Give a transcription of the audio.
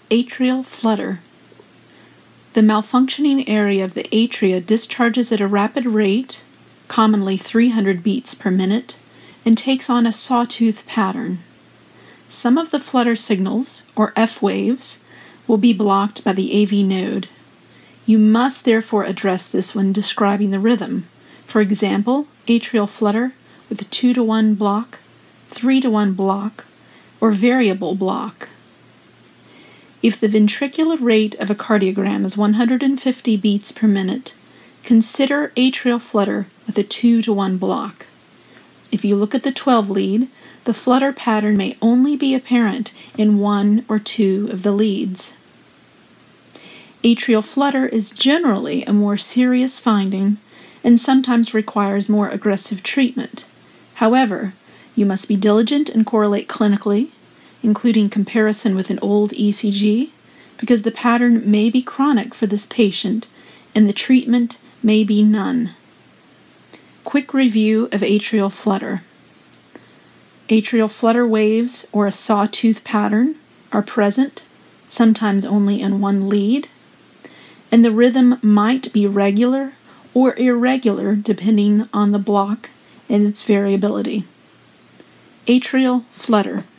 Atrial flutter. The malfunctioning area of the atria discharges at a rapid rate, commonly 300 beats per minute, and takes on a sawtooth pattern. Some of the flutter signals, or F waves, will be blocked by the AV node. You must therefore address this when describing the rhythm. For example, atrial flutter with a 2-to-1 block, 3-to-1 block, or variable block. If the ventricular rate of a cardiogram is 150 beats per minute, consider atrial flutter with a 2-to-1 block. If you look at the 12 lead, the flutter pattern may only be apparent in 1 or 2 of the leads. Atrial flutter is generally a more serious finding and sometimes requires more aggressive treatment. However, you must be diligent and correlate clinically, including comparison with an old ECG, because the pattern may be chronic for this patient and the treatment may be none. Quick review of atrial flutter. Atrial flutter waves, or a sawtooth pattern, are present, sometimes only in one lead, and the rhythm might be regular or irregular depending on the block and its variability. Atrial flutter.